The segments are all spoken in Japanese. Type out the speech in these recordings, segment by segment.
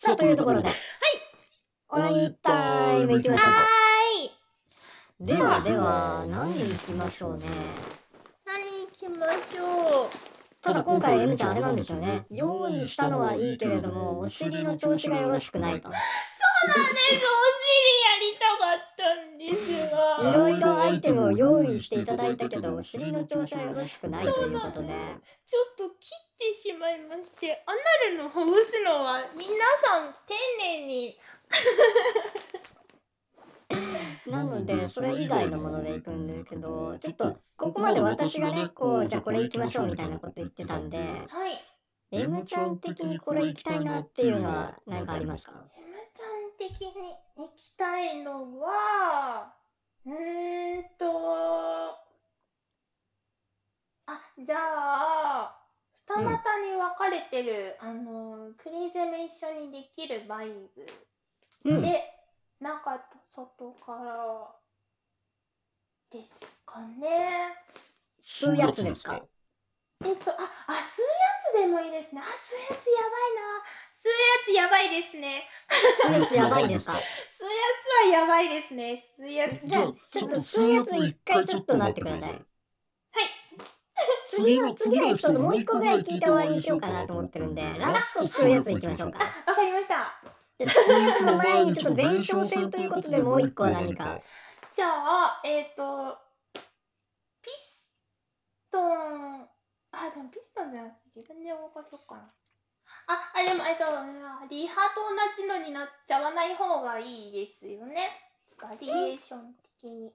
さあ、というところで、オナニータイムいきましょうか。ではでは、何いきましょうね。 何行きましょう。 ただ今回 M ちゃんあれなんですよね。用意したのはいいけれども、お尻の調子がよろしくないと。 そうなんです。お尻やりたかったんですが、 いろいろアイテムを用意していただいたけど、お尻の調子はよろしくないということで。 ちょっと切ってしまいまして、アナルのほぐすのは皆さん丁寧になので、それ以外のものでいくんですけど、ちょっと、ここまで私がね、こう、じゃあこれ行きましょうみたいなこと言ってたんで、 はい。 M ちゃん的にこれ行きたいなっていうのは何かありますか？ M ちゃん的に行きたいのはじゃあ二股に分かれてる、クリゼメ一緒にできるバイブで、中と外からですかね。 吸うやつですか？ 吸うやつでもいいですね。吸うやつやばいな。吸うやつやばいですね。 吸うやつやばいですか？ 吸うやつはやばいですね。吸うやつ。 じゃあ、ちょっと吸うやつ一回ちょっと待ってください。次のエピソードもう一個ぐらい聞いて終わりにしようかなと思ってるんで、ラスト吸うやついきましょうか。 わかりました。 で吸うやつの前にちょっと前哨戦ということでもう一個は何か。 じゃあ、ピストン。でもピストンじゃなくて自分で動かそうかな。でも、リハと同じのになっちゃわない方がいいですよね。バリエーション的に。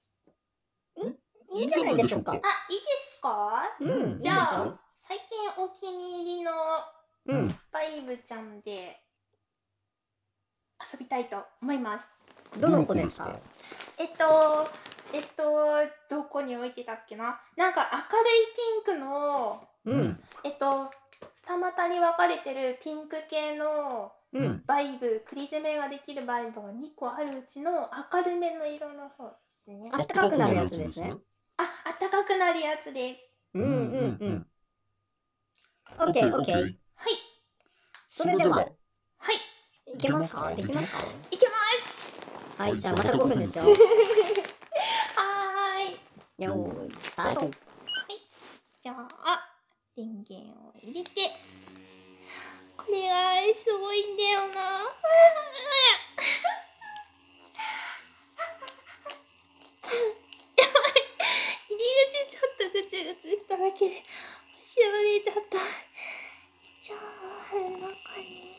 いいんじゃないでしょうか。 いいですか？じゃあ、最近お気に入りのバイブちゃんで遊びたいと思います。 どの子ですか？ どこに置いてたっけな。なんか明るいピンクの、二股に分かれてるピンク系のバイブ、クリゼメができるバイブが2個あるうちの明るめの色の方ですね。 あったかくなるやつですね。 あったかくなるやつです。 オッケー。 はい。 それでは、 はい。 いけますか？できますか？ いきます。 はい、じゃあまた5分ですよ。 はーい。 よーい、スタート。 じゃあ、電源を入れて。これがすごいんだよな。入り口ちょっとグツグツしただけで後ろ出ちゃった。じゃあ中に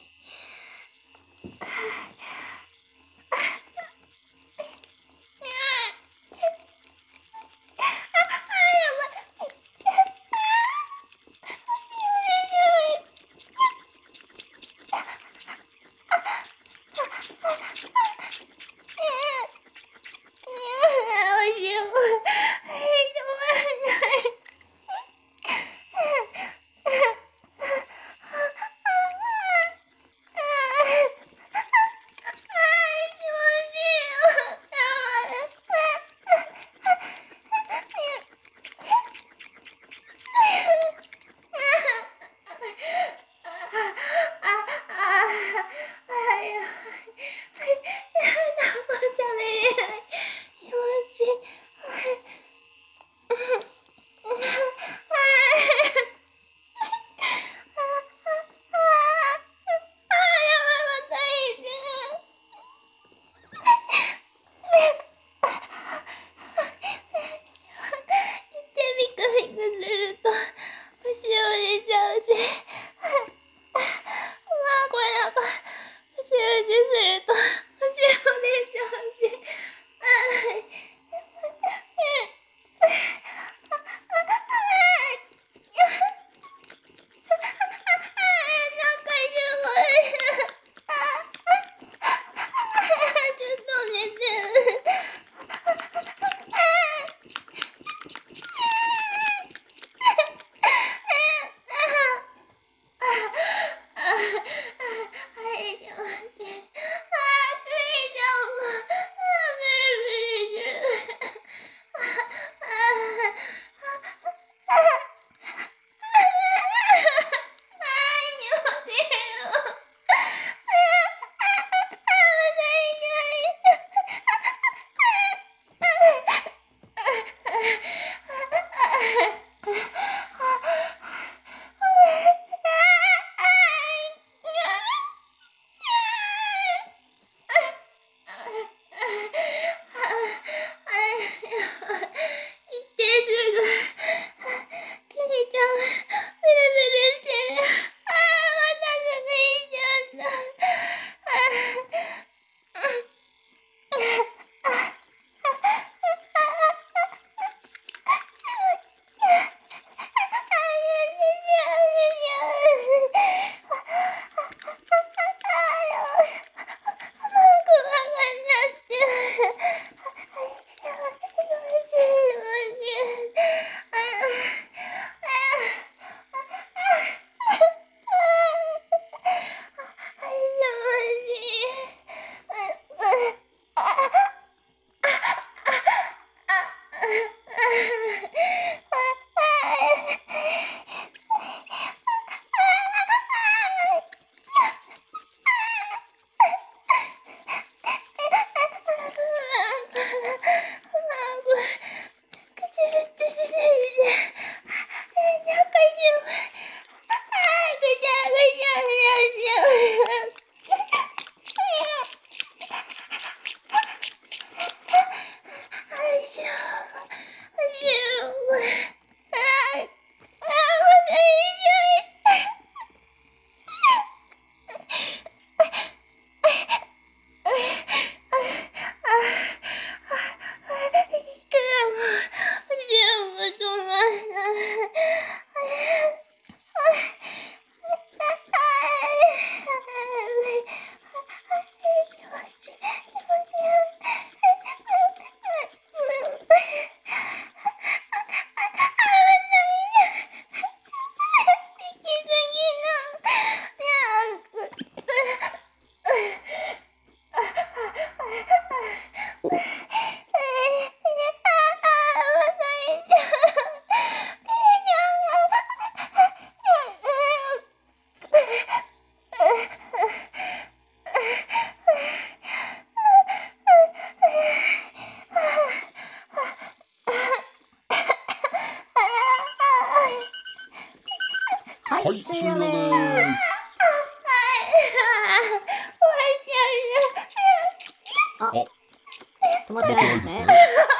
止まってないですね。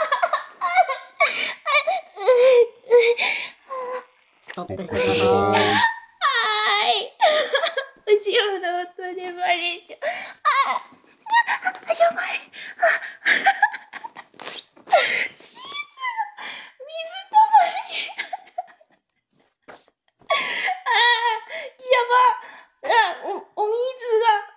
ストップしてください。 はーい。後ろの音でバレちゃう。やばい。シーツが水たまり。やば。お水が。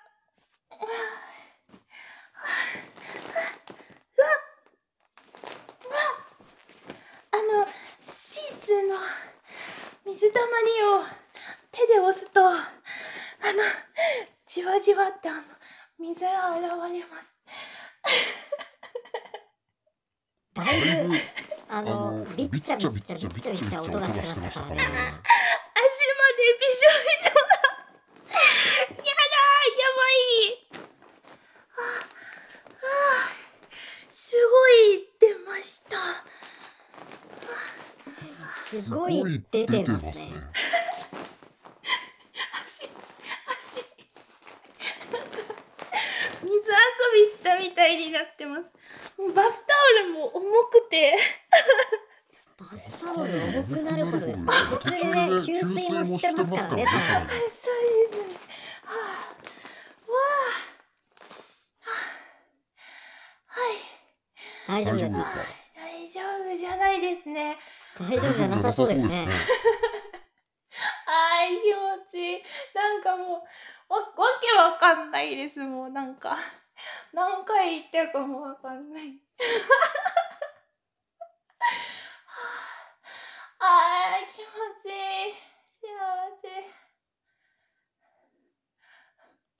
シーツの水たまりを手で押すと、じわじわって水が現れます。 だいぶビッチャビッチャビッチャビッチャ音がしてましたからね。 足までびしょびしょだ。やだー、やばい。すごい出ました。 すごい出てますね。 水遊びしたみたいになってます。もうバスタオルも重くて。 バスタオル重くなるほどですね。途中でね、給水もしてますからね。 そうですね。 大丈夫です。 大丈夫じゃないですね。 大丈夫じゃなさそうですね。 気持ちいい。なんかもう、わけわかんないです。もうなんか、何回言ったかもわかんない。気持ちいい。幸せ。